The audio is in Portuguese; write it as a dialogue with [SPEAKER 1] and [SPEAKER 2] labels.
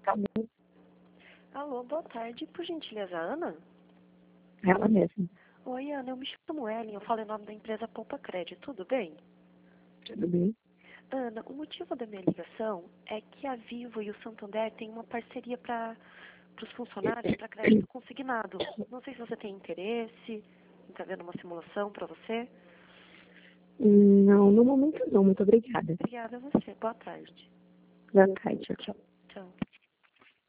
[SPEAKER 1] Alô?
[SPEAKER 2] Alô, boa tarde. Por gentileza, Ana?
[SPEAKER 1] Ela mesma.
[SPEAKER 2] Oi, Ana, eu me chamo Ellen, eu falo em nome da empresa Poupa Crédito, tudo bem?
[SPEAKER 1] Tudo bem?
[SPEAKER 2] Ana, o motivo da minha ligação é que a Vivo e o Santander têm uma parceria para os funcionários para crédito consignado. Não sei se você tem interesse em estar vendo uma simulação para você.
[SPEAKER 1] Não, no momento não. Muito obrigada.
[SPEAKER 2] Obrigada a você. Boa tarde.
[SPEAKER 1] Boa tarde. Tchau.
[SPEAKER 2] Tchau.